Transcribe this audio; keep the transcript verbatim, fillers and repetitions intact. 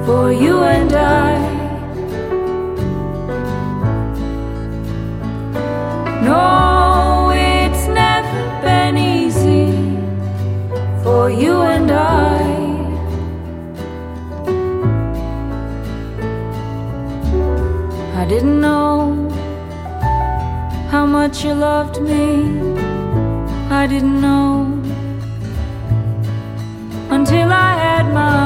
for you and I. No, it's never been easy for you and I. I didn't know how much you loved me. I didn't know until I had my